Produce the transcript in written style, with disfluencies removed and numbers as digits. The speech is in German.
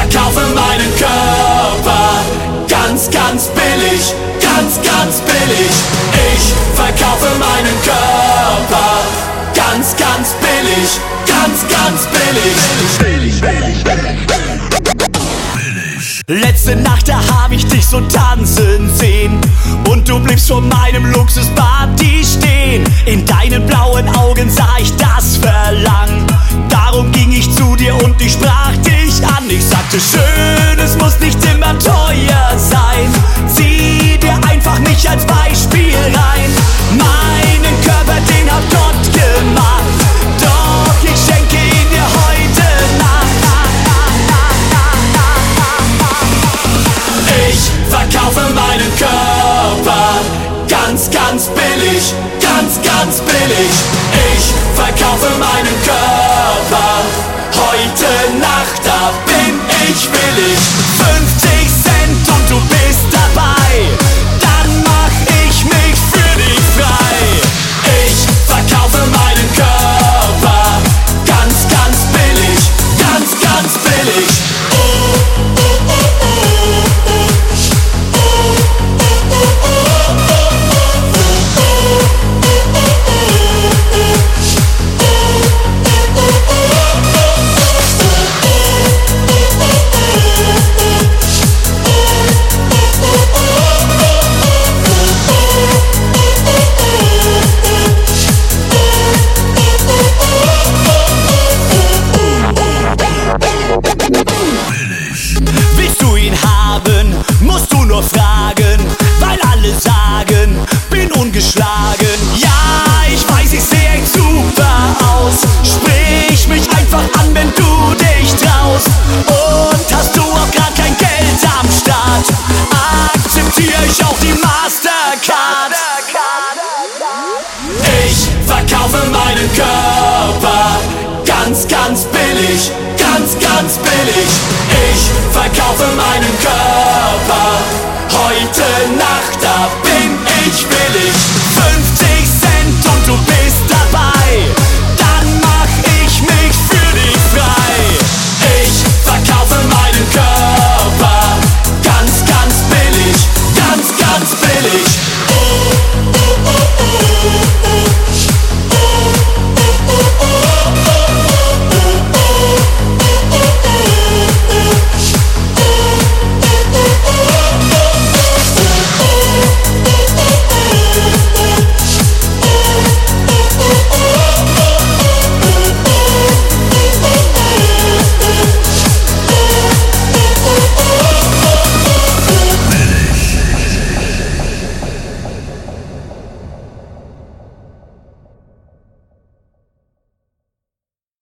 verkaufe meinen Körper ganz, ganz billig, ganz, ganz billig. Ich verkaufe meinen Körper ganz, ganz billig, ganz, ganz billig. Letzte Nacht, da hab ich dich so tanzen sehen und du bliebst vor meinem Luxusparty stehen. In deinen blauen Augen sah ich das Verlangen. Darum ging ich zu dir und ich sprach dich an. Ich sagte, schön, es muss nicht immer teuer sein. Zieh dir einfach mich als Beispiel rein. Meinen Körper, den hat Gott gemacht, doch ich schenke ihn dir heute Nacht. Ich verkaufe meinen Körper ganz, ganz billig, ganz, ganz billig. Ich verkaufe meinen Körper heute Nacht, da bin ich willig. 50 Cent und du bist dabei, dann mach ich mich für dich frei. Ich verkaufe meinen Körper ganz, ganz billig, ganz, ganz billig. Willst du ihn haben, musst du nur fragen, weil alle sagen, bin ungeschlagen. Ja, ich weiß, ich seh echt super aus. Sprich mich einfach an, wenn du dich traust. Und hast du auch grad kein Geld am Start, akzeptiere ich auch die Mastercard. Ich verkaufe meinen Körper ganz, ganz billig, ganz, ganz billig. Ich verkaufe meinen Körper heute Nacht, da bin ich willig. 50 Cent und du bist